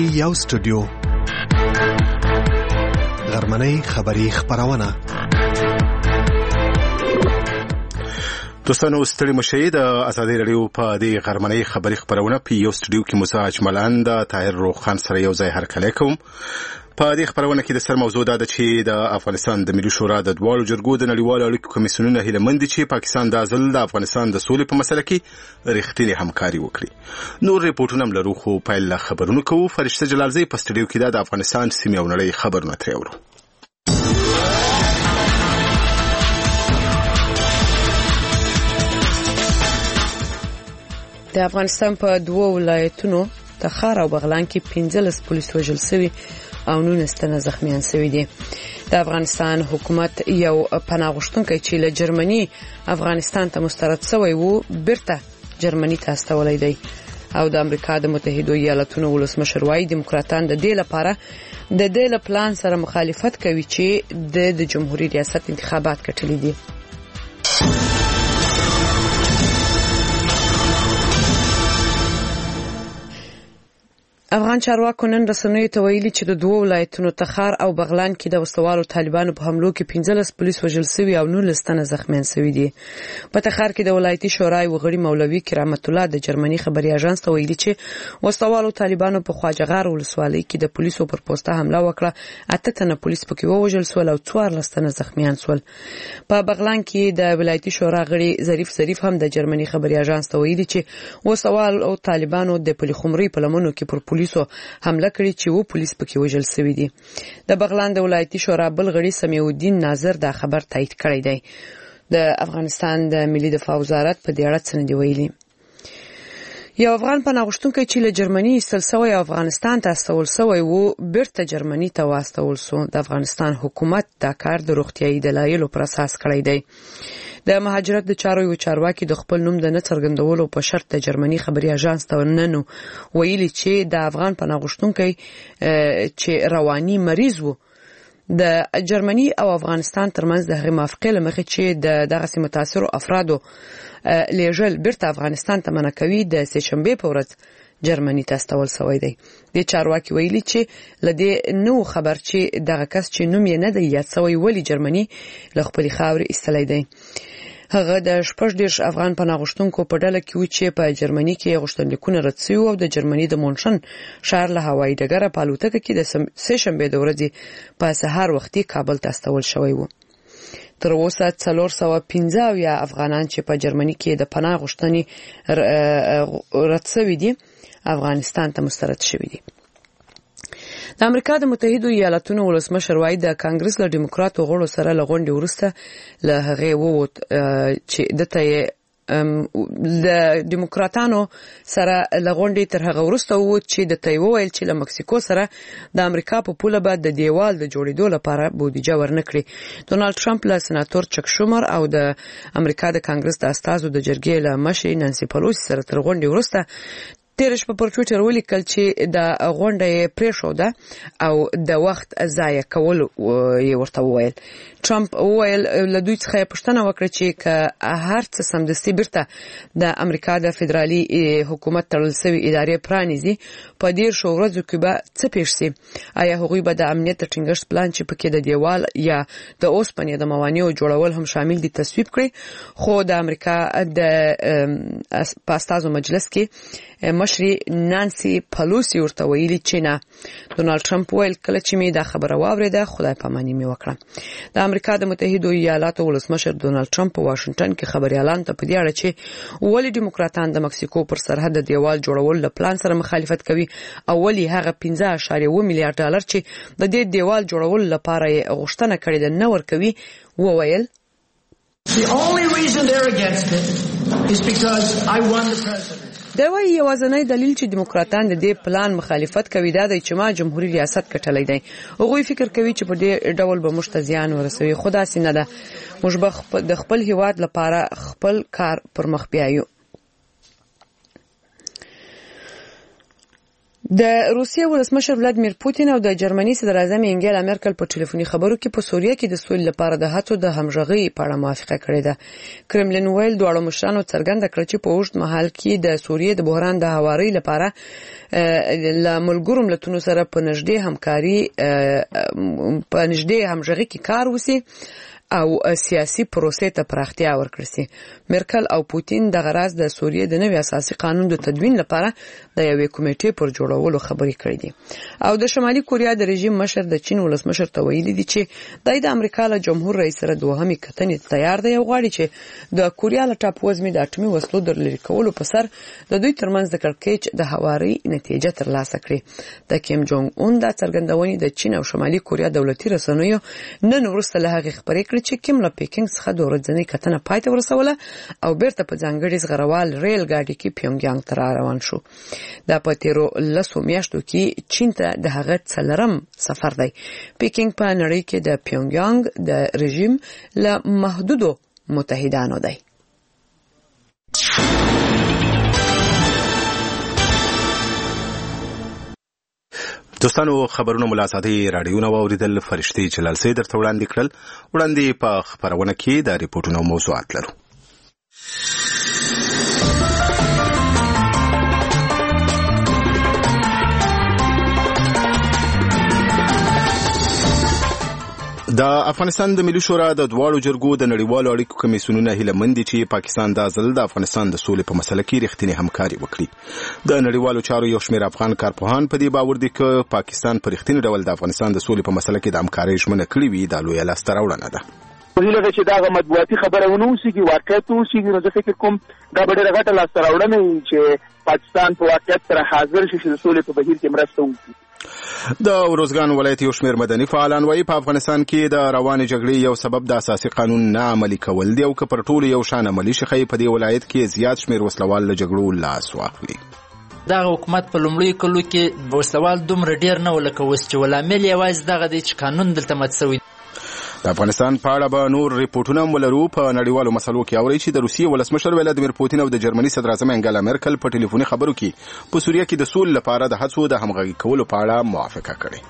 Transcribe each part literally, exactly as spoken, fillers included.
یو سټوډیو غرمنۍ خبری خبرونه. دوستانو ستړي مشي د ازادي رادیو په دې غرمنۍ خبری خبرونه په یو سټوډیو کې مزاج ملند طاهر روخان سره یو ځای هرکلی کوم. په دې خبرونه کې د سر موضوع دا ده چې د افغانستان د ملي شورا د دواړو جرګو د نړیوالو اړیکو کمیسیونونه هیله مند دي چې پاکستان د ځل د افغانستان د سولې په مسله کې رښتینې همکاري وکړي. نور ریپورتونه هم لرو خو پیل له خبرونو کوو. فرشته جلالزی په سټوډیو کې د افغانستان سیمې او نړۍ خبرونه ترې اورو. د افغانستان په دوه ولایتونو تخار او بغلان کې پنځلس پولیس وژل شوي او نولس تنه زخمیان شوي دي. د افغانستان حکومت یو پناه غوښتونکی چې له جرمني افغانستان ته مسترد شوی وو بیرته جرمني ته استولی دی او د امریکا د متحده ایالاتونو ولسمشر وايي دیموکراتان د دې لپاره د دې له پلان سره مخالفت کوي چې د جمهوریت ریاست انتخابات کټلي دي. افغان چارواکو نن رسنیو ته ویلي چې د دوه ولایتونو تخار او بغلان کې د وسوالو طالبانو په حملو کې پنځلس پولیس وژل شوي او نولس تنه زخمیان شوي دي. په تخار کې د ولایتي شورای وغړي مولوي کرامت الله د جرمني خبري اژانس ته ویلي چې وسوالو طالبانو په خواجهغار ولسوالۍ کې د پولیسو پر پوسټه حمله وکړه. اته تنه پولیس پکې وژل شول او څوارلس تنه زخمیان شول. په بغلان کې د ولایتي شورا غړي ظریف ظریف هم د جرمني خبري اژانس ته ویلي چې وسوالو طالبانو د پلیخمري په لمنو کې پر پولیسو حمله کړې چې وو پولیس پکې وژل شوی دي. د بغلان د ولایتي شورا بل غړي سمیع الدین ناظر دا خبر تایید کړی دی. د افغانستان د ملي دفاع وزارت په دې اړه څه نه دی ویلي. یو افغان پناه غوښتونکی چې له جرمني ایستل شوی او افغانستان ته استول شوی وو بیرته جرمني ته واستول شو. د افغانستان حکومت دا کار د روغتیايي دلایلو پر اساس کړی دی. د مهاجرت د چارو یو چارواکي د خپل نوم د نه څرګندولو په شرط د جرمني خبري اژانس ته ورننو ویلي چې د افغان پناه غوښتونکی چې رواني مریض وو د جرمني او افغانستان ترمنځ د هغې موافقې له مخې چې د دغه متاثرو افرادو لیږل بیرته افغانستان ته منع کوي د سه شنبې په ورځ جرمني ته استول شوی دی. د چارواکي ویلي چې لدې نو خبر چې دغه کس چې نوم یې نه دی یاد شوی ولی جرمني له خپل خاورې ایستلی دی. هغه د شپږ دېرش افغان پناه غوښتونکو په ډله کې و چې په جرمني کې غوښتنلیکونه رد شوي او د جرمني د مونشن ښار له هوایي ډګره په الوتکه کې د سه شنبې د ورځې په سهار وختي کابل ته استول شوی و. تر اوسه څلور سوه پنځه اویا افغانان چې په جرمني کې د پناه غوښتنې رد شوي دي افغانستان ته مسترد شوي دي. د امریکا د متحده ایالاتونو ولسمشر وايي د کانګرس له دیموکراتو غړو سره له غونډې وروسته له هغې ووت چې دته یې د دیموکراتانو سره له غونډې تر هغه وروسته ووت چې دته یې وویل چې له مکسیکو سره د امریکا په پوله به د دیوال د جوړېدو لپاره بودیجه ورنکړي. ډونالد ټرمپ له سناتور چک شومر او د امریکا د کانګرس د استازو د جرګې له مشرې نانسي پلوسی سره تر غونډې وروسته تیر شپه پر ټویټر ولیکل چې د غونډې پریښوده او د وخت ضایع کول یې ورته وویل. ټرمپ وویل له دوی څخه پوښتنه وکړه چې که هر څه سمدستي بیرته د امریکا د فدرالي حکومت تړل شوي ادارې پرانیزي په دېرشو ورځو کې به څه پیښ شي. آیا هغوی به د امنیت د ټینګښت پلان چې پکې د دیوال یا د اوسپنې د موانعو جوړول هم شامل دي تصویب کړي؟ خو د امریکا د استازو مجلس کې مشرې نانسي پلوسی ورته ویلي چې نه. ډونالد ټرمپ ویل کله چې مې دا خبره واورېده خدای پاماني مې وکړه. د امریکا د متحده ایالاتو ولسمشر ډونالد ټرمپ په واشنگټن کې خبريالانو ته په دې اړه چې ولې دیموکراتان د مکسیکو پر سرحد د دیوال جوړول له پلان سره مخالفت کوي او ولې هغه پنځه اعشاریه اووه میلیارډ ډالر چې د دې دیوال جوړول لپاره یې غوښتنه کړې ده نه ورکوي، وویل The only reason they're against it is because I won the presidency. دا وایي یوازینی دلیل چې دیموکراتان د دې پلان مخالفت کوي دا دی چې ما جمهوریت ریاست کټلی دی. هغوی فکر کوي چې په دې ډول به موږ ته زیان ورسوي، خو داسې نه ده. موږ به د خپل هیواد لپاره خپل کار پر مخ بیایو. د روسیې ولسمشر ولادیمیر پوتین او د جرمني صدر اعظم انګیلا مرکل په ټلیفوني خبرو کې په سوریه کې د سولې لپاره د هڅو د همغږي په اړه موافقه کړې ده. کرملین ویل دواړو مشرانو څرګنده کړ چې په اوږد مهال کې د سوریې د بحران د هواري لپاره له ملګرو ملتونو سره په نږدې همکاري په نږدې همغږي کې کار وشي او سیاسي پروسې ته پراختیا ورکړي سي. مرکل او پوتین د غرض د سوریې د نوي اساسي قانون د تدوین لپاره د یوې کمیټې پر جوړولو خبرې کړې دي. او د شمالي کوریا د رژیم مشر د چین ولسمشر ته ویلي دي چې د امریکا له جمهور رئیس سره دوهمې کتنې تیار دی او غواړي چې د کوریا له ټاپووزمې د اټومي وسلو د لرې کولو په سر د دوی ترمنځ د کړکېچ د هواري نتیجه ترلاسه کړي. د کیم جونګ اون د څرګندونې د چین او شمالي کوریا دولتي رسنیو نن وروسته له هغې خبرې کړې چې کیم له پیکینګ څخه د ورځنۍ کتنه پای ته ورسوله او بیرته په ځانګړي زغروال ریل ګاډي کې پیونګیانګ ته روان شو. دا په تیرو لسو میاشتو کې چین ته د هغه څلورم سفر دی. پیکینګ په نړۍ کې د پیونګیانګ د رژیم له محدودو متحدانو دی. دوستانو خبرونه ملاساتي رادیو نو اوریدل فرشتي جلال سي درته وړاندې کړل. وړاندې په خبرونه کې د ریپورتونو موضوعات لرو. د افغانستان د ملي شورا د دواړو جرګو د نړیوالو اړیکو کمیسیونونه هیله مند دي چې پاکستان د ځل د افغانستان د سولې په مسله کې رښتینی همکاري وکړي. د نړیوالو چارو یو شمېر افغان کارپوهان په دې باور دي چې پاکستان په رښتینی ډول د افغانستان د سولې په مسله کې د همکارۍ ژمنه کړې وي. دا لویه لاسته راوړنه ده. هیله چې دا مطبوعاتي خبره ونه وشي واقعیت وشي نو زه فکر کوم دا به ډېره غټه لاسته راوړنه وي چې پاکستان په واقعیت سره حاضر شي چې د سولې په بهیر کې مرسته وکړي. د وروزګان ولایت یو شمېر مدني فعالان وایي په افغانستان کې د روانې جګړې یو سبب د اساسي قانون نه عملي کول دی او که پر ټولو یو شان عملي شي ښایي په دې ولایت کې زیات شمېر وسلوال له جګړو لاس واخلي. دغه حکومت په لومړیو کلو کې وسلوال دومره ډېر نه و لکه اوس چې ولامل یوازې دغه دی چې قانون دلته مات سوی. د افغانستان په اړه به نور ریپورتونه ولرو. په نړیوالو مسلو کې اوري چې د روسیې ولسمشر ولادیمیر پوتین او د جرمني صدر اعظم انګیلا مرکل په ټلیفوني خبرو کې په سوریه کې د سولې لپاره د هڅو د همغږي کولو په اړه موافقه کړې.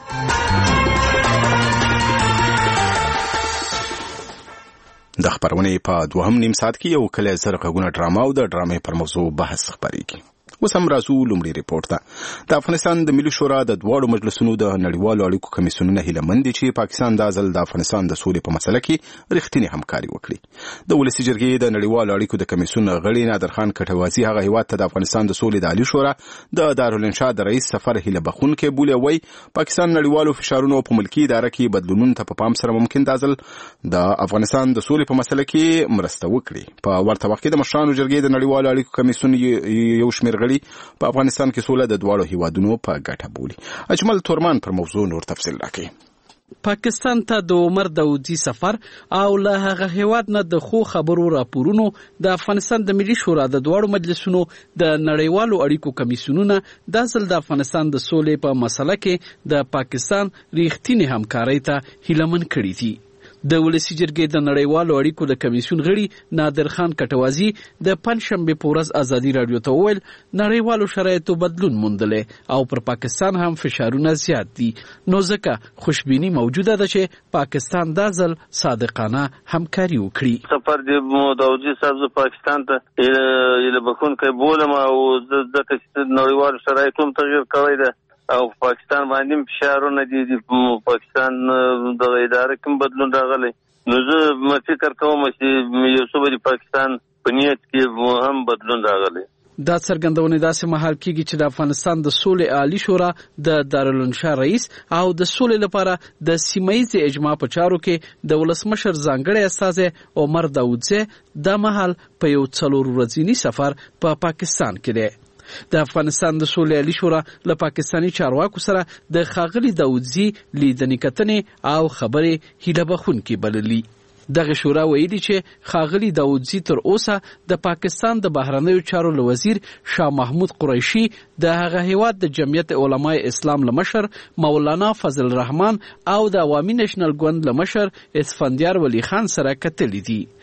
د خبرونې په دوهم نیم ساعت کې یو کله زر غږونه ډرامه او د ډرامې پر موضوع بحث خبرېږي. اوس هم راځو لومړی ریپورت ته. د افغانستان د ملي شورا د دواړو مجلسونو د نړیوالو اړیکو کمیسیونونه هیله مند دي چې پاکستان د ځل د افغانستان د سولې په مسله کې رښتینی همکاري وکړي. د ولسي جرګې د نړیوالو اړیکو د کمیسیون غړي نادر خان کټوازي هغه هیواد ته د افغانستان د سولې د عالی شورا د دارالانشا د رئیس سفر هیله بخونکې بولي وای پاکستان نړیوالو فشارونو په ملکی اداره کې بدلونونو ته په پام سره ممکن د ځل د افغانستان د سولې په مسله کې مرسته وکړي. په ورته وخت کې د مشرانو جرګې د نړیوالو اړیکو کمیسیون یو شمېر په افغانستان کې سوله د دواړو هیوادونو په ګټه بولي. اجمل تورمان پر موضوع نور تفصیل راکړي. پاکستان ته د عمر داودي سفر او له هغه هیواد نه د خو خبرو راپورونو د افغانستان د ملي شورا د دواړو مجلسونو د نړیوالو اړیکو کمیسیونونه د ځل د افغانستان د سولې په مسله کې د پاکستان ریښتینی همکارۍ ته هیلمن کړي دي. د ولسی جرګې د نړیوالو اړیکو د کمیسیون غړي نادر خان کټوازي د پنځشنبه په ورځ ازادي رادیو ته وویل نړیوالو شرایطو بدلون موندلې او پر پاکستان هم فشارونه زیات دي نو ځکه خوشبینی موجوده ده چې پاکستان د ځل صادقانه همکاري وکړي. سفر د داودي صاحب پاکستان ته یله بخون کوي بولم او د نړیوالو شرایطو هم تغیر کوي ده او پاکستان باندې فشارونه دي د پاکستان د ادارې کوم بدلون راغلی نو زه فکر کوم چې یو څه د پاکستان په نیت کې هم بدلون راغلی. دا څرګندونه داسې مهال کېږي چې د افغانستان د سولې عالی شورا د دارالانشا رئیس او د سولې لپاره د سیمه‌ییز اجماع په چارو کې د ولسمشر ځانګړی استازی عمر داودزی د مهال په یو څلور ورځني سفر په پا پاکستان کې دی. د افغانستان د سولې عالی شورا له پاکستاني چارواکو سره د ښاغلي داودزي لیدنې کتنې او خبرې هیله بخونکې بللي. دغه شورا ویلي چې ښاغلي داودزي تر اوسه د پاکستان د بهرنیو چارو له وزیر شاه محمود قریشي د هغه هیواد د جمعیت علماء اسلام له مشر مولانا فضل الرحمن او د عوامي نېشنل ګوند له مشر اسفندیار ولی خان سره کتلي دي.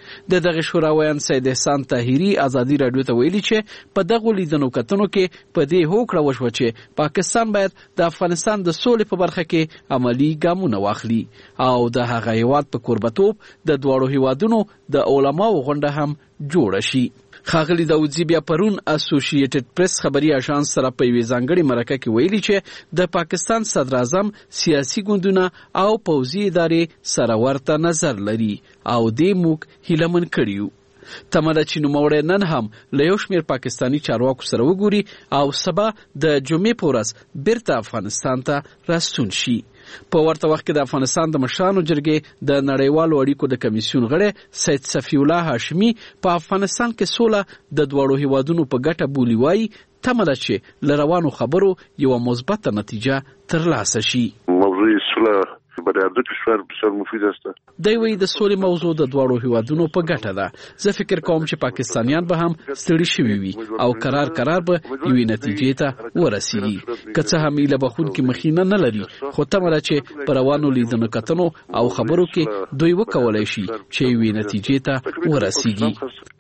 د دغه شوراویان سید احسان طاهري ازادي رادیو ته ویلي چې په دغه لیدنو کتنو کې په دې هوکړه وشوه چې پاکستان باید د افغانستان د سولې په برخه کې عملی ګامونه واخلي او د هغه هیواد په کوربتوب د دواړو هیوادونو د علماو غونډه هم جوړه شي. ښاغلي داودزي بیا پرون اسوسییټډ پریس خبري اژانس سره په یوې ځانګړې مرکه کې ویلي چې د پاکستان صدر اعظم سیاسي ګوندونه او پوځي ادارې سره ورته نظر لري او دې موږ هیلمن کړیو. تمه ده چې نوموړی نن هم له یو شمېر پاکستاني چارواکو سره وګوري او سبا د جمعې په ورځ بیرته افغانستان ته راستون شي. په ورته وخت کې د افغانستان د مشرانو جرګې د نړیوالو اړیکو د کمیسیون غړی سید صفی الله هاشمي په افغانستان کې سوله د دواړو هیوادونو په ګټه بولي وایي تمه ده چې له روانو خبرو یوه مثبته نتیجه ترلاسه شي. موضوع صلح برای هر دو کشور بسیار مفید است. دی وایي د سولې موضوع د دواړو هیوادونو په ګټه ده. زه فکر کوم چې پاکستانیان به هم ستړي شوي وي او قرار قرار به یوې نتیجې ته ورسیږي. که څه هم ایله بخونکي مخینه نه لري خو تمه ده چې په روانو لیدنو کتنو او خبرو کې دوی وکولی شي چې یوې نتیجې ته ورسیږي.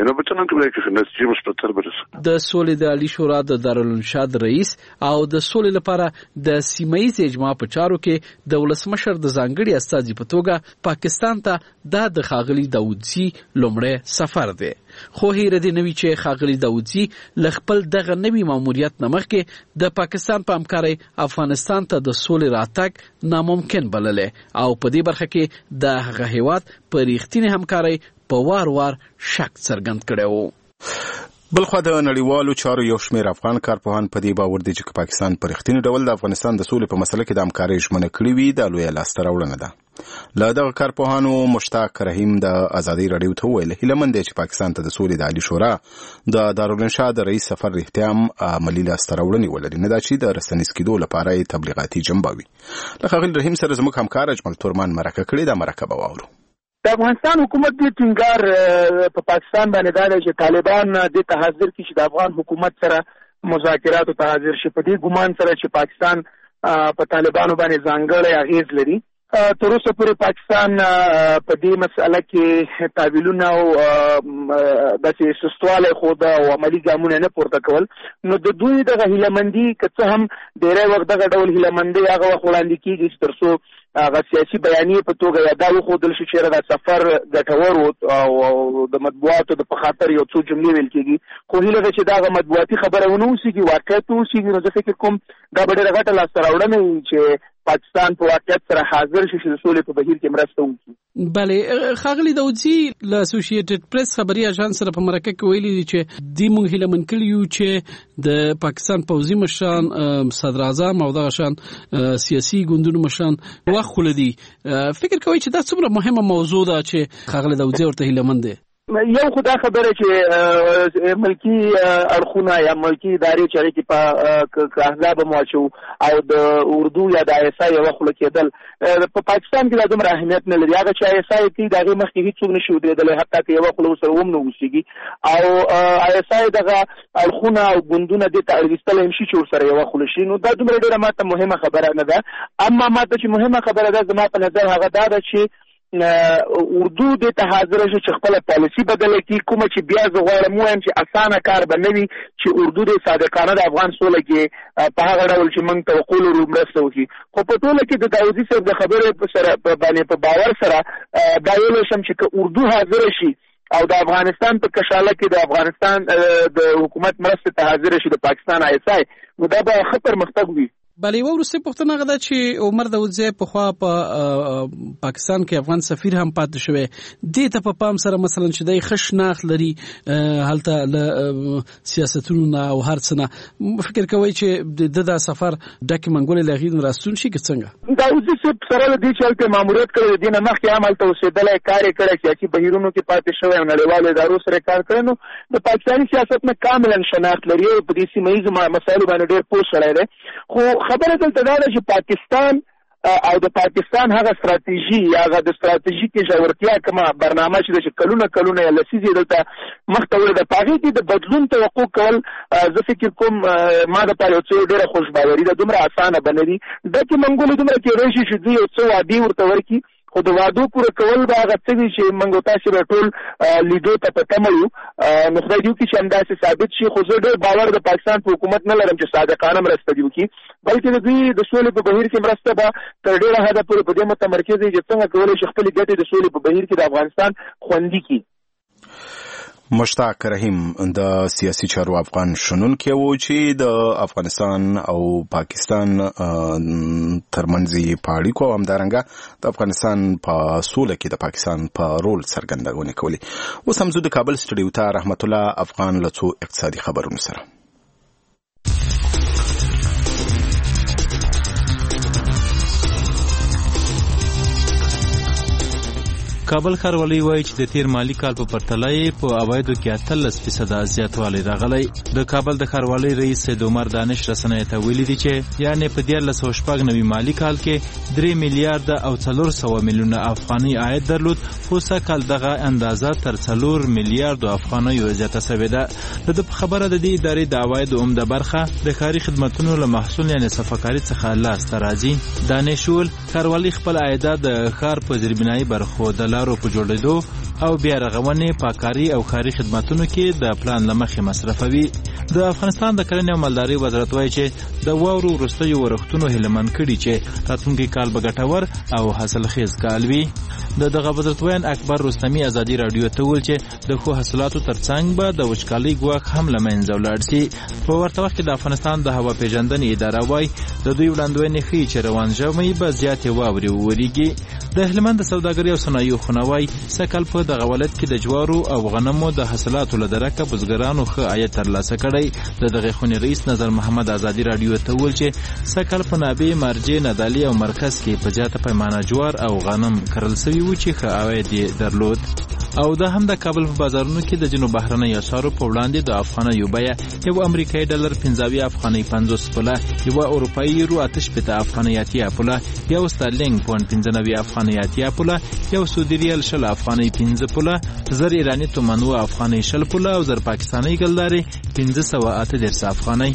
د سولې د عالي شورا د دارالانشاد رئیس او د سولې لپاره د سیمه ییز اجماع په چارو کې د ولسمشر د ځانګړي استازي په توګه پاکستان ته دا د ښاغلي داودزي لومړی سفر دی. خو هیره دې نه وي چې ښاغلي داودزي له خپل دغه نوي ماموریت نه مخکې د پاکستان په همکارۍ افغانستان ته د سولې راتګ ناممکن بللی او په دې برخه کې د هغه هیواد په ریښتینې همکارۍ په وار وار شک څرګند کړی و. بلخوا د نړیوالو چارو یو شمېر افغان کارپوهان په دې باور دي چې پاکستان په رښتیني ډول د افغانستان د سولې په مسله کې د همکارۍ ژمنه کړې وي دا لویه لاسته راوړنه ده. له دغه کارپوهانو مشتاق رحیم د ازادي رادیو ته وویل هیله مند دی چې پاکستان ته د سولې د عالي شورا د دارالانشاد رئیس سفر رښتیا هم عملي لاسته راوړنې ولري نه دا چې د رسنیز کېدو لپاره یې تبلیغاتي جنبه وي. له ښاغلي رحیم سره زموږ همکار اجمل تورمان مرکه کړې دا مرکه به واورو. د افغانستان حکومت دې ټینګار په پاکستان باندې دا دی چې طالبان دې ته حاضر کړي چې د افغان حکومت سره مذاکراتو ته حاضر شي. په دې ګمان سره چې پاکستان په طالبانو باندې ځانګړی اغیز لري. تر اوسه پورې پاکستان په دې مسله کې تعویلونه او داسې سستوالی ښوده او عملي ګامونه نه پورته کول. نو د دوی دغه هیلهمندي که څه هم ډېری وخت دغه ډول هیلهمندۍ هغه وخت وړاندې کېږي چې تر څو هغه سیاسي بیانیې په توګه یا دا وښودل شي چې دا سفر ګټور و او د مطبوعاتو د په خاطر یو څو جملې ویل کېږي. خو هیله ده چې دغه مطبوعاتي خبره ونه اوسېږي واقعیت اوسېږي. نو زه فکر کوم دا به ډېره غټه لاسته راوړنه وي چې پاکستان په واقعیت سره حاضر شي چې د سولې په بهیر کې مرسته وکړي. بله ښاغلي داودزي له اسوسییټډ پریس خبري اژانس سره په مرکه کې ویلي دي چې دوی موږ هیله من کړي یو چې د پاکستان پوځي مشران صدر اعظم او دغه شان سیاسي ګوندونو مشران وخت ولدي. فکر کوي چې دا څومره مهمه موضوع ده چې ښاغلي داودزي ورته هیله من دی؟ یو خدا خبره چې ملکی اړخونه یا ملکی ادارې چارې کې په احزاب موچو او د اردو یا د آی اس آی یو خلک کېدل په پاکستان کې د دومره اهمیت نه لري. هغه چې آی اس آی کې دغه مخکې هیڅ څوک نشي ودرېدلی حتی که یو خلک سره هم نه اوسېږي او آی اس آی دغه اړخونه او ګوندونه دې ته اړویستلی هم شي چې ورسره یو خلک شي. نو دا دومره ډېره ماته مهمه خبره نه ده. اما ماته چې مهمه خبره ده زما په نظر هغه دا ده چې اردو دې ته حاضر شي چې خپل پالیسي بدله کړي. کومه چې بیا زه غواړم ووایم چې اسانه کار به نه وي چې اردو دې صادقانه د افغان سوله کې په هغه ډول چې موږ توقع لرو مرسته وکړي. خو په ټوله کې د داودزي صاحب د خبرې سره باندې په باور سره دا ویلی شم چې که اردو حاضر شي او د افغانستان په کشاله کې د افغانستان د حکومت مرسته ته حاضر شي د پاکستان آی اس آی نو دا به ښه پرمختګ وي. بله یوه وروستۍ پوښتنه هغه ده چې عمر داودزی پخوا په پاکستان کې افغان سفیر هم پاتې شوی. دې ته په پام سره مثلا چې دی ښه شناخت لري هلته له سیاستونو نه او هر څه نه فکر کوئ چې د دا سفر ډکې منګولې له هغې نه راستون شي که څنګه؟ داودزي صاحب سره له دې چې هلته ماموریت کړی د دې نه مخکې هم هلته اوسېدلی کار یې کړی سیاسي بهیرونو کې پاتې شوی او نړیوالو ادارو سره کار کړی. نو د پاکستاني سیاست نه کاملا شناخت لري او په دې سیمه ییزو مسایلو باندې ډېر پوه سړی دی. خو خبره دلته دا ده چې پاکستان او د پاکستان هغه ستراتیژي یا هغه د ستراتیژیکې ژورتیا کومه برنامه چې د کلونه کلونه یا لسیزې دلته مخته وړې ده په هغې کې د بدلون توقع کول زه فکر کوم ما دپاره یو څه ډېره خوشباوري ده. دومره اسانه به نه وي. ډکې منګولې دومره کېدای شي چې دوی یو څه وعدې ورته ورکړي خو د وعدو پوره کول به هغه څه وي چې موږ تاسو به ټول لیدو ته په تمه یو. نو خدای دې وکړي چې همداسې ثابت شي. خو زه ډېر باور د پاکستان په حکومت نه لرم چې صادقانه مرسته دې وکړي، بلکې د دوی د سولې په بهیر کې مرسته به تر ډېره حده پورې په دې متمرکز وي چې څنګه کولی شي خپلې ګټې د سولې په بهیر کې د افغانستان خوندي کړي. مشتاق رحیم د سیاسي چارو افغان شنونکی و چې د افغانستان او پاکستان ترمنځ په اړیکو او همدارنګه د افغانستان په سوله کې د پاکستان په رول څرګندونه کوي. اوس هم زه د کابل سټډیو ته رحمت الله افغان له څو اقتصادي خبرونو سره. کابل ښاروالۍ وایي چې د تیر مالی کال په پرتله یې په عوایدو کې اتلس فیصده زیاتوالی راغلی. د کابل د ښاروالۍ رئیس سید عمر دانش رسنیو ته ویلي دي چې یعنې په دیارلس سوه شپږ نوي مالي کال کې درې میلیارده او څلور سوه میلیونه افغانۍ عاید درلود، خو سږکال دغه اندازه تر څلور میلیاردو افغانیو زیاته سوې ده. د ده په خبره د دې ادارې د عوایدو عمده برخه د ښاري خدمتونو له محصول یعنې صفاکاري څخه لاسته راځي. دانش وویل ښاروالۍ خپل عایدات د ښار په زیربنایي برخو د لارو په جوړېدو او بیا رغونې، پاککاري او ښاري خدمتونو کې د پلان له مخې مصرفوي. د افغانستان د کرنې او مالدارۍ وزارت وایي چې د واورو وروستیو ورښتونو هیلهمن کړي چې راتلونکی کال به ګټور او حاصلخیز کال وي. د دغه وزارت ویان اکبر رستمي ازادي راډیو ته وویل چې د ښو حاصلاتو ترڅنګ به د وچکالۍ ګواښ هم له منځه ولاړ شي. په ورته وخت کې د افغانستان د هوا پیژندنې اداره وایي د دوی وړاندوینې ښیي چې روان ژمی به زیاتې واورې وورېږي. د هلمند د سوداګرۍ او صنایعو خونه وایي سږکال په دغه ولایت کې د جوارو او غنمو د حاصلاتو له درکه بزګرانو ښه عاید ترلاسه کړی. د دغې خونې رئیس نظر محمد ازادي راډیو ته وویل چې سږکال په نابې، مارجې، نادالي او مرکز کې په زیاته پیمانه جوار او غنم کرل سوي و چې ښه عاید یې درلود. او دا هم د کابل په بازارونو کې د ځینو بهرنیو اسعارو په وړاندې د افغانیو بیه یو امریکایي ډالر پنځه اویا افغانۍ پنځوس پوله، یوه اروپایي یورو اته شپېته افغانۍ اتیا پوله، یو سترلینګ پونډ پنځه نوي افغانۍ اتیا پوله، یو سعودي ریال شل افغانۍ پنځه پوله، زر ایراني تومان اوه افغانۍ شل پوله او زر پاکستانۍ ګلدارې پنځه سوه اته دېرش افغانۍ.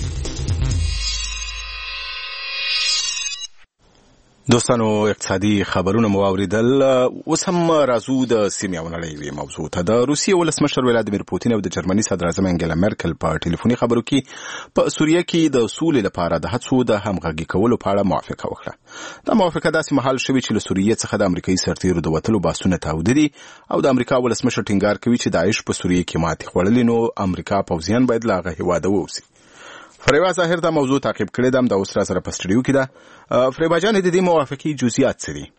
دوستانو اقتصادي خبرونه مو اوریدل. اوس هم راځو د سیمې او نړۍ موضوع ته. د روسیې ولسمشر ولادیمیر پوتین او د جرمني صدر اعظم انګلا مرکل په ټلیفوني خبرو کې په سوریه کې د سولې لپاره د هڅو د همغږي کولو په اړه موافقه وکړه. دا موافقه داسې مهال شوې چې له سوریې څخه د امریکایي سرتیرو د وتلو بحثونه تاوده دي او د امریکا ولسمشر ټینګار کوي چې داعش په سوریه کې ماتې خوړلې، نو امریکا پوځیان باید له هغه هېواده ووځي. فریبا ظاهر دا موضوع تعقیب کړی ده، دا اوس را سره په سټډیو کې ده. فریبا جان، د دې موافقې جزئیات څه دي؟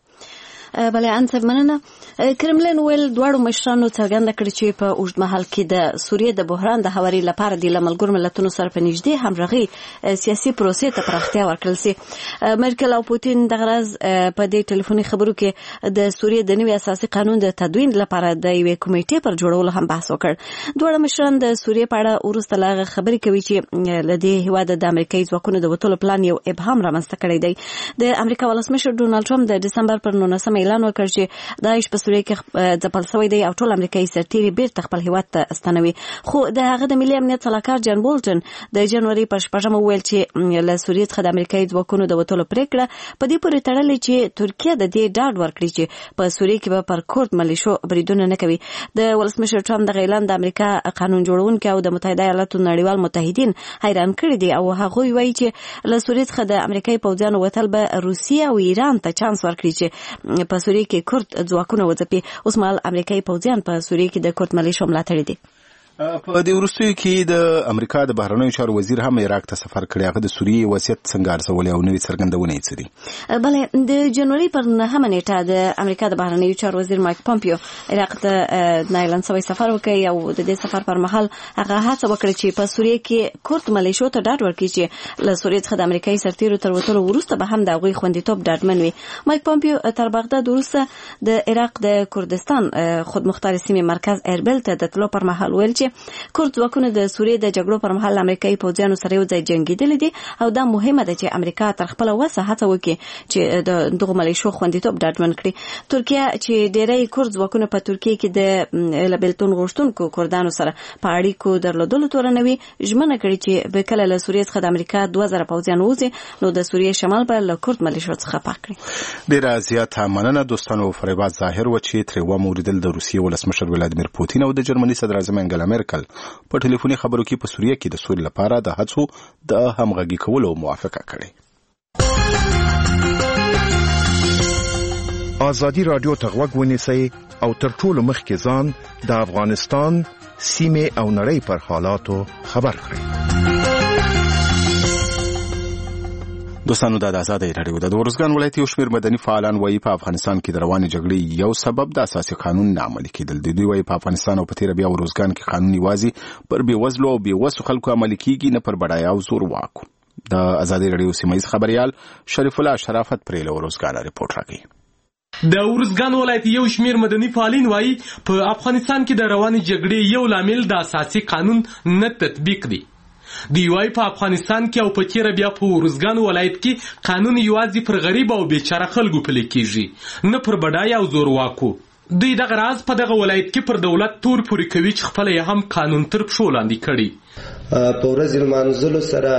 بله انصر مننه. کرملین ویل دواړو مشرانو څرګنده کړې چې په اوږد مهال کې د سوریې د بحران د هواري لپاره د ملګرو ملتونو سره په نږدې همغږي سیاسي پروسې ته پراختیا ورکړل سي. مرکل او پوتین د غرض په دې ټلیفوني خبرو کې د سوریې د نوي اساسي قانون د تدوین لپاره د یوې کمیټې پر جوړولو هم بحث وکړ. دواړه مشران د سوریې په اړه وروسته له هغه خبرې کوي چې له دې هېواده د امریکایي ځواکونو د وتلو پلان یو ابهام رامنځته کړی دی. د امریکا ولسمشر ډونالډ ټرمپ د ډسمبر پر نولسمه اعلان وکړ چې داعش په سوریه کې ځپل شوی دی او ټول امریکایي سرتیري بیرته خپل هیواد ته ستنوي. خو د هغه د ملي امنیت سلاکار جان بولټن د جنوري پر شپږمه ویل چې له سوریې څخه د امریکایي ځواکونو د وتلو پریکړه په دې پورې تړلې چې ترکیه د دې ډاډ ورکړي چې په سوریه کې به پر کورد ملیشو بریدونه نه کوي. د ولسمشر ټرمپ د اعلان د امریکا قانون جوړونکي او د متحده ایالاتو نړیوال متحدین حیران کړي دي او هغوی وایي چې له سوریې څخه د امریکایي پوځیانو وتل به روسیه او ایران ته چانس ورکړي چې په سوریه کې کورد ځواکونه وځپي. اوس مهال امریکایي پوځیان په سوریه کې د کورد ملیشو ملاتړي دي. په دې وروستیو کې د امریکا د بهرنیو چارو وزیر هم عراق ته سفر کړی. هغه د سوریې وضعیت څنګه ارزولی او نوې څرګندونې یې څه دي؟ بله، د جنوري پر نهمه نیټه د امریکا د بهرنیو چارو وزیر مایک پومپیو عراق ته نایلان سوی سفر وکړی او د دې سفر پر مهال هغه هڅه وکړه چې په سوریه کې کورد ملیشو ته ډاډ ورکړي چې له سوریې څخه د امریکایي سرتیرو تر وتلو وروسته به هم د هغوی خوندیتوب ډاډمن وي. مایک پومپیو تر بغداد وروسته د عراق د کردستان خودمختار سیمې مرکز اربیل ته د تلو پر مهال ویل چې چې کورد ځواکونه د سوریې د جګړو پر مهال امریکایي پوځیانو سره یو ځای جنګېدلي دي او دا مهمه ده چې امریکا تر خپل وسه هڅه وکړي چې د دغه ملیشو خوندیتوب ډاډمن کړي. ترکیه چې ډېری کورد ځواکونه په ترکیه کې د لبیلتون غوښتونکو کردانو سره په اړیکو درلودلو تورنوي ژمنه کړې چې به کله له سوریې څخه د امریکا دوه زره پوځیان وځي نو د سوریې شمال به له کورد ملیشو څخه پاک کړي. ډېره زیاته مننه دوستانو. فریبا ظاهر و چې ترې وموریدل د روسیې ولسمشر ولادیمیر پوتین او د جرمني صدر اعظم انګلا میرکل په ټلیفوني خبرو کې په سوریه کې د سولې لپاره د هڅو د همغږي کولو موافقه کړې. ازادي رادیو ته غوږ ونیسئ او تر ټولو مخکې ځان د افغانستان سیمې او نړۍ پر حالاتو خبر کړئ. دوستانو د آزادۍ راډیو د ارزګان ولایت یو شمېر مدني فعالان وایي په افغانستان کې د روانې جګړې یو سبب د اساسي قانون نه عملي کېدل دي. دوی وایي په افغانستان او په تېره بیا ارزګان کې قانون یوازې پر بېوزلو او بېوسو خلکو عملي کېږي، نه پر بډایه او زورواکو. د آزادۍ راډیو سیمهیز خبریال شریف الله شرافت پرې له ارزګانه رپورټ راکوي. د ارزګان ولایت یو شمېر مدني فعالین وایي په افغانستان کې د روانې جګړې یو لامل د اساسي قانون نه تطبیق دی. دی وايي په افغانستان کې او په تیره بیا په ارزګان ولایت کې قانون یوازې پر غریب او بیچاره خلکو پلي کېږي، نه پر بډای او زورواکو. دوی دغه راز په دغه ولایت کې پر دولت تور پورې کوي چې خپل یې هم قانون تر پښو لاندې کړي. په ورځ لمانځلو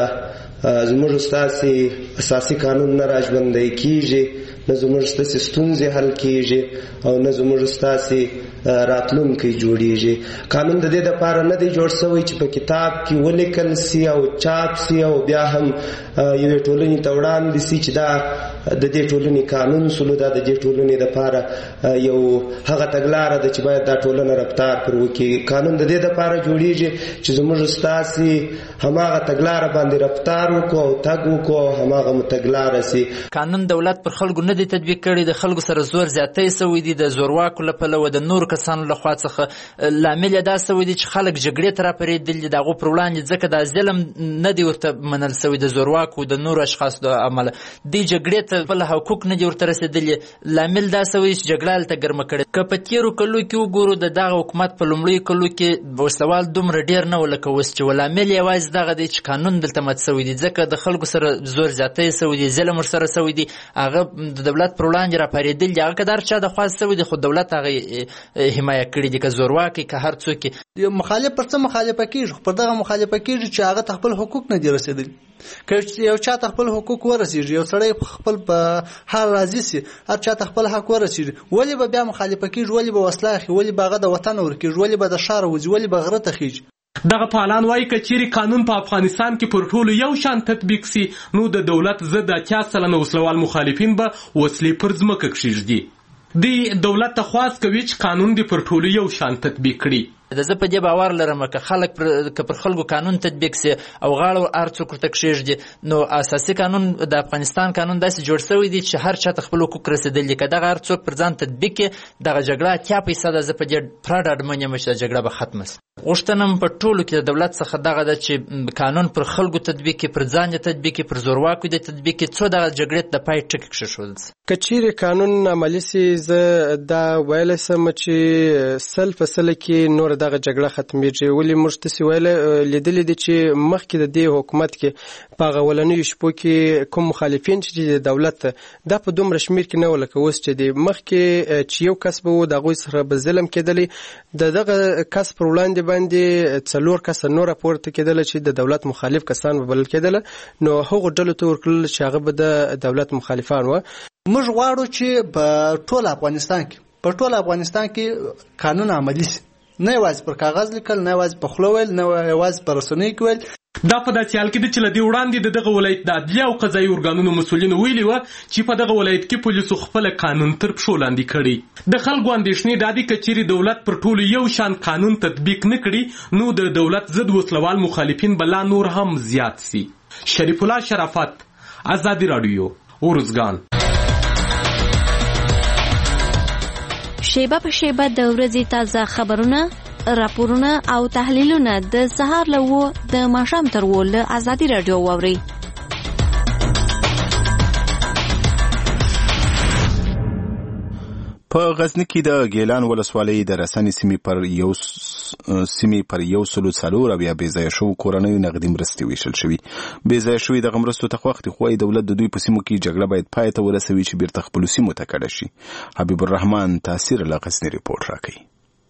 سره زموږ ستاسې اساسي قانون نه راژوندی کېږي، نه زموږ ستاسې ستونزې حل کېږي او نه زموږ ستاسې راتلونکی جوړیږي. قانون د دې دپاره نه دی جوړ شوی چې په کتاب کې ولیکل سي او چاپ سي او بیا هم یوې ټولنې ته وړاندې سي چې دا د دې ټولنې قانون سلو، دا د دې ټولنې دپاره یو هغه تګلاره ده چې باید دا ټولنه رفتار پر وکړي. قانون د دې دپاره جوړیږي چې زموږ ستاسې هماغه تګلاره باندې رفتار وکړو او تګ وکړو او هماغه مو تګلاره سي. قانون دولت پر خلکو نه دی تطبیق کړی، د خلکو سره زور زیاتی سوی دی، د زورواکو له پلوه د نورو کسانو له خوا څخه لامل دا سوی دی چې خلک جګړې ته راپرېدلي دي د هغو پر وړاندې، ځکه دا ظلم نه دی ورته منل سوی د زورواکو د نورو اشخاصو د عمله. دوی جګړې ته خپل حقوق نه دي ورته رسېدلي، لامل دا سوی دی چې جګړه هلته ګرمه کړې. که په تېرو کلو کې وګورو د دغه حکومت په لومړیو کلو کې وسوال دومره ډېر نه و لکه اوس چې لامل یوازې دغه دی چې قانون دلته مات سوی دی، ځکه د خلکو سره زور زیاتی سوی دی، ظلم ورسره سوی دی، هغه د دولت پر وړاندې راپارېدلي دي. هغه که د هر چا د خوا سوی دی خو دولت هغه حمایه کړي دي، که زورواکي که هر څوک. یو مخالف پر څه مخالفه کېږي، پر دغه مخالفه کېږي چې هغه ته خپل حقوق نه دي رسېدلي. که یو چا ته خپل حقوق ورسېږي، یو سړی خپل په حال راضي سي، هر چا ته خپل حق ورسېږي، ولې به بیا مخالفه کېږي؟ ولې به وسله اخلي؟ ولې به هغه د وطن ورکېږي؟ ولې به د ښاره وځي؟ ولې به غره ته خېږي؟ دغه فعالان وایي که چیرې قانون په افغانستان کې پر ټولو یو شان تطبیق سي نو د دولت ضد اتیا سلنه وسلوال مخالفین به وسلې پر ځمکه کښېږدي. دی دولت ته خواست کوي چې قانون دې پر ټولو یو شان تطبیق کړي. د زه په دې باور لرم که خلک که پر خلکو قانون تطبیق سي او غاړه هر څوک ورته کښېږدي نو اساسي قانون د افغانستان قانون داسې جوړ سوی دی چې هر چا ته خپل حقوق رسېدلي. که دغه هر څوک پر ځان تطبیق کړي دغه جګړه اتیا فیصده زه په دې پوره ډاډمن یم چې جګړه به ختمه سي. غوښتنه م په ټولو کې د دولت څخه دغه ده چې قانون پر خلکو تطبیق کړي، پر ځان یې تطبیق کړي، پر زورواکو یې تطبیق کړي، څو دغه جګړې ته د پای ټکی کښېښودل سي. که چیرې قانون عملي سي زه دا ویلی سم چې سل په سله کې نور دغه جګړه ختمېږي. ولې موږ تاسې ویلی لیدلي دي چې مخکې د دې حکومت کې په هغه اولنیو شپو کې کوم مخالفین چې د دولت دا په دومره شمېر کې نه وو لکه اوس چې دی. مخکې چې یو کس به و د هغوی سره به ظلم کېدلی، د دغه کس پر وړاندې باندې څلور کسه نوره پورته کېدله چې د دولت مخالف کسان به بلل کېدله، نو هغو ډلو ته ورکړل چې هغه به د دولت مخالفان وه. موږ غواړو چې په ټول افغانستان کې په ټول افغانستان کې قانون عملي سي، نه یوازې پر کاغذ لیکل، نه یوازې په خوله ویل، نه یوازې په رسنیو کې ویل. دا په داسې حال کې ده چې له دې وړاندې د دغه ولایت د عدلیه او قضایي ارګانونو مسؤلینو ویلي وه چې په دغه ولایت کې پولیسو خپله قانون تر پښو لاندې کړی. د خلکو اندېښنې دا دي که چیرې دولت پر ټولو یو شان قانون تطبیق نه کړي نو د دولت ضد وسلوال مخالفین به لا نور هم زیات سي. شریف الله شرافت، ازادي راډیو، ارزګان. شیبه په شیبه د ورځې تازه خبرونه، راپورونه او تحلیلونه د سهار له وو د ماښام تر وو له ازادي راډیو واورئ. په غزني کې د ګیلان ولسوالۍ د رسنې سیمې پر یو سیمې پر یو سلو څلور اویا بې ځایه شوو کورنیو نغدي مرستې ویشل شوي. بې ځایه شوي دغه مرستو ته خوښ دي، خو وايي دولت د دوی په سیمو کې جګړه باید پای ته ورسوي چې بیرته خپلو سیمو ته کډه شي. حبیب الرحمن تاثیر له غزني ریپورټ راکوي.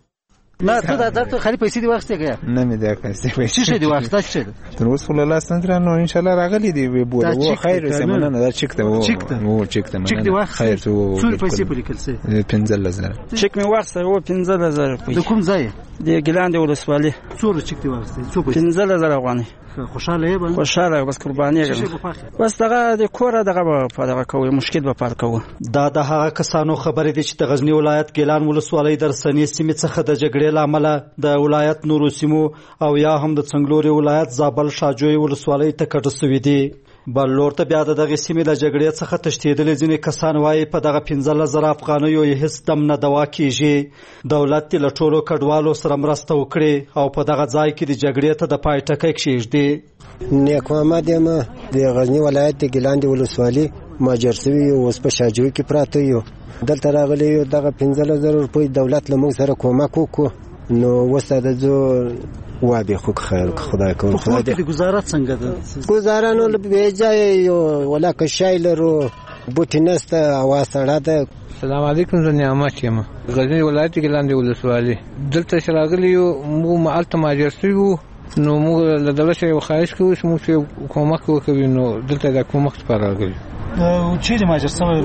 نه ته دا درته خالي پیسې دی واخستې که نه مې دا پیسې پیسې څه دی واخسته څه تر اوسه خو لاس نه درنو ان شاء الله راغلي دی به بوله خیر سمونه نه دا چیک ته وو وو چیک ته چیک دی واخ خیر تو څو پیسې په لیکل سي پنځه زره چیک مې واخسته وو پنځه زره د کوم ځای د ګیلان د ولسوالۍ څو چیک دی واخسته څو پیسې پنځه زره افغاني خوشاله یې باندې خوشاله بس قرباني بس دغه د کوره دغه په دغه کوي مشکل به پال کوي. دا د هغه کسانو خبرې دي چې د غزنی ولایت ګیلان ولسوالۍ در سنې سیمې څخه د جګړې لامل د ولایت نورو سیمو او یا هم د څنګلوري ولایت زابل شاجوی ولسوالۍ ته کډه سوي دي. بل لور ته بیا د دغه سیمې د جګړې څخه تښتېدلې ځینې کسان وایي په دغه پنځه زره افغانیو یې هیڅ دم نه دوا کیږي. دولت دې له ټولو کډوالو سره مرسته وکړي او په دغه ځای کې د جګړې ته د پای ټکی کښېږدي. نیک محمد یم د غزنی ولایت د ګیلان د ولسوالۍ مهاجر سوي یو اوس په شاجوی کې پراته یو. دلته راغلی یو دغه پنځه زره روپۍ دولت له موږ سره کومک وکړو نو اوس د زه وابې خو خیر خدای کوم خدای دې گزاره څنګه ده گزاره نو به ځای یو ولاکه شای لرو بوټي نسته هوا سړه ده. السلام علیکم زه نعمت یم غزنی ولایت ګیلان د ولسوالۍ دلته چې راغلی یو موږ مالته مهاجر سوي وو نو موږ له دولت څخه خواهش کوو چې موږ کومک وکړي نو دلته د کومک لپاره راغلي. چیرې مهاجر سوی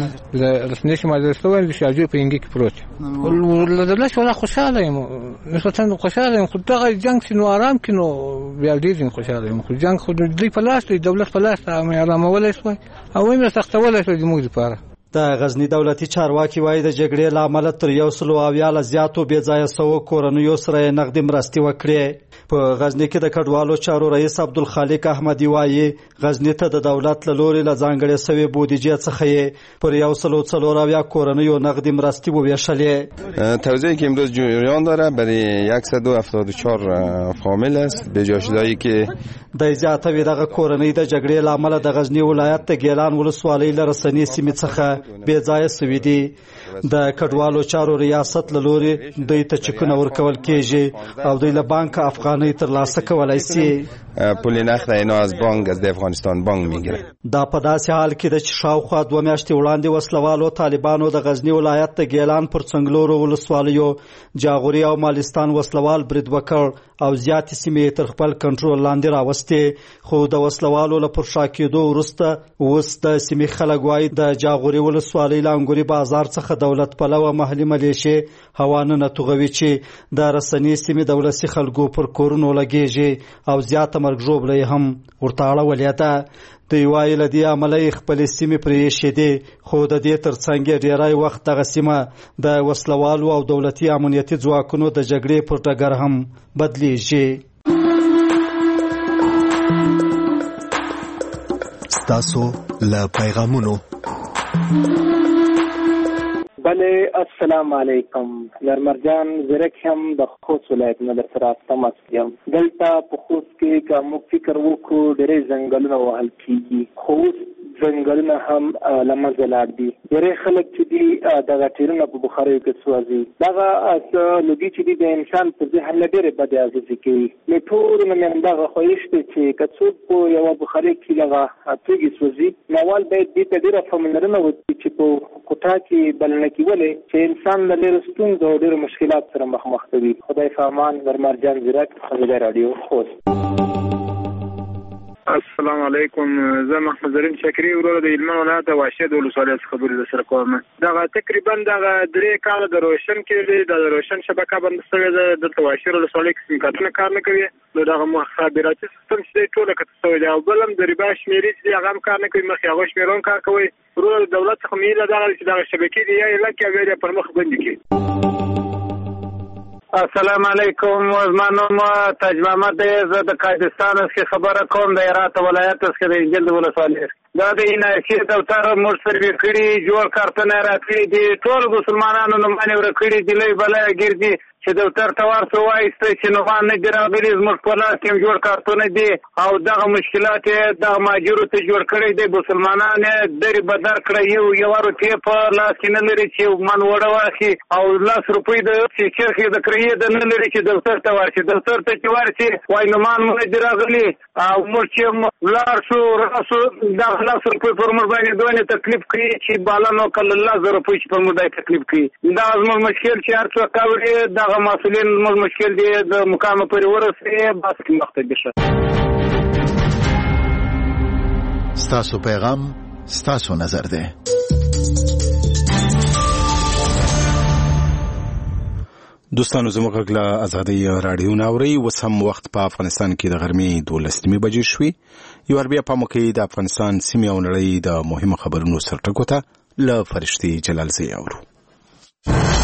د رسنۍ چې مهاجر سوی د شاجوی په انګي کې پروت له دولت ولا خوشاله یم نسبتا خوشاله یم خو دغه جنګ چې نو آرام کې نو بیا ډېر خوشاله یم خو جنګ خو دوی په لاس دی دولت په لاس مې آرامولی شوی او مې سختولی شوی زموږ لپاره. د غزنی دولتي چارواکي وایي د جګړې له امله تر یو سلو اویا له زیاتو بې ځایه سوو کورنیو سره یې نغدي مرستې وکړې. په غزنی کې د کډوالو چارو رئیس عبدالخالق احمدي وایي غزنی ته د دولت له لوري له ځانګړې سوې بودیجې څخه یې پر یو سلو څلور اویا کورنیو نغدي مرستې وویشلې. توزیعی که امروز جریان داره برای صد و هفتاد و چهار فامیل است به جای شده‌ای که د زیاتوي دغه کورنۍ د جګړې له امله د غزنی ولایت د ګیلان ولسوالۍ له رسنۍ سیمې څخه بې ځایه سوي دي. د کډوالو چارو ریاست له لوري دوی ته چکونه ورکول کیږي او دوی له بانک افغانۍ ترلاسه کولای شي. پول نقد اینا از بانک از افغانستان بانک میگیره. دا په داسې حال کې د شاوخوا دوه میاشتې وړاندې وسلوالو طالبانو د غزنی ولایت د ګیلان پر څنګلورو ولسوالیو جاغوري او مالستان وسلوال برید وکړ او زیاتې سیمې تر خپل کنټرول لاندې راوستې. خو د وسلوالو له پرشا کېدو وروسته اوس د سیمې خلک وایي د جاغوري ولسوالۍ له انګوري بازار څخه دولت پلوه محلي ملیشې هوانونه توغوي چې د رسنۍ سیمې د ولسي خلکو پر کورونو لګېږي او زیاته مرګ ژوبله هم ورته اړولې ده. دوی وایي له دې امله یې خپلې سیمې پرې ایښې دي خو د دې تر څنګ یې ډېری وخت دغه سیمه د وسلوالو او دولتي امنیتي ځواکونو د جګړې پر ډګر هم بدلیږي. ستاسو له پیغامونو بله السلام علیکم نرمرجان زرک هم د خوست ولایت نه در سره تماس یم. دلته په خوست کې که موږ فکر وکړو ډېرې ځنګلونه وهل کېږي خو اوس ځنګلونه هم له منځه لاړ دي. ډېری خلک چې دي دغه ټیرونه په بخاریو کې سوځي. دغه لوګي چې دي د انسان په ذهن نه ډېرې بدې اغېزې کوي. نو ټولو نه مې همدغه خواهش دی چې که څوک په یوه بخارۍ کې دغه توکي سوځي نو اول باید دې ته ډېره پاملرنه وکړي چې په کوټه کې بلنه کېولې چې انسان له ډېرو ستونزو او ډېرو مشکلات سره مخامخ کوي. خدای په امان. نرمرجان زیرک خزیده راډیو خوست. السلام علیکم. زه محمد زرین شکری وروره د هلمند ولایت واشد ولسوالۍ څخه خبرې درسره کوم. دغه تقریبا دغه درې کاله د روشن کې د روشن شبکه بنده شوې ده. دلته واشد ولسوالۍ کې سیم کارتونه کار نه کوي. نو دغه مخابراتي سیستم چې دی ټوله کته شوی دی او بل هم د ربا شمېرې چې دی هغه هم کار نه کوي. مخکې هغه شمېرون کار کوي. وروره د دولت څخه مې هیله دغه چې دغه شبکې دي یا یې لکې او یا یې پر مخ بندې کړي. السلام علیکم. زما نوم تاج محمد دی. زه د کاپیستان څخه خبره کوم د هرات ولایت څخه د انجیل ولسوالۍ. دا د انایسي دفتر موږ سروې کړي جوړ کارتونه راکړي دي ټول مسلمانانو نومانې ورکړي دي لوی بلای ګرځي چې دفتر ته ورسو وایسته چې نومان نه دي راغلي زموږ په لاس کې جوړ کارتونه دي او دغه مشکلات یې دغه مهاجرو ته جوړ کړی دی مسلمانان یې درې بدر کړی یو یوه روپۍ په لاس کې نه لري چې من وړه واخلي او لس روپۍ د چرخ یې د کرایې د نه لري چې دفتر ته ورشي دفتر ته چې ورشي وایي نومان مو نه دي راغلي او موږ چې لاړ شو راسو دغه لس روپۍ پر موږ باندې دونه تکلیف کوي چې بالا نو کله لس زره روپۍ چې پر موږ باندې تکلیف کوي دا زموږ مشکل چې هر څوک اوري دغه مسؤلین موږ مشکل دی د مقام پورې ورسې بس کې وخت دی شه ستاسو پیغام ستاسو نظر دی دوستانو زموږ غږ له ازادۍ راډیو ناوري اوس هم وخت په افغانستان کې د غرمې دولس نیمې بجې شوې یو ور بیا پام وکړئ د افغانستان سیمې او نړۍ د مهمو خبرونو سرټکو ته له فرشتي جلال زی اورو